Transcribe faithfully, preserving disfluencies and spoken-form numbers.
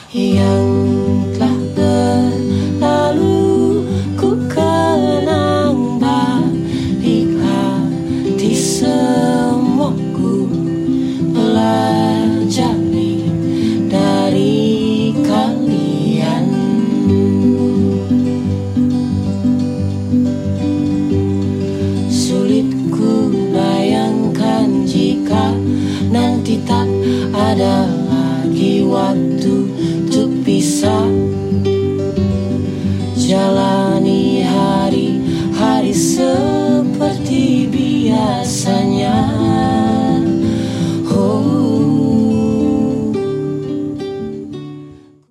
yang telah berlalu, ku kenang balik hati semua ku pelajari dari kalian. Sulit ku bayangkan jika nanti tak ada lagi waktu untuk bisa jalani hari-hari seperti biasa.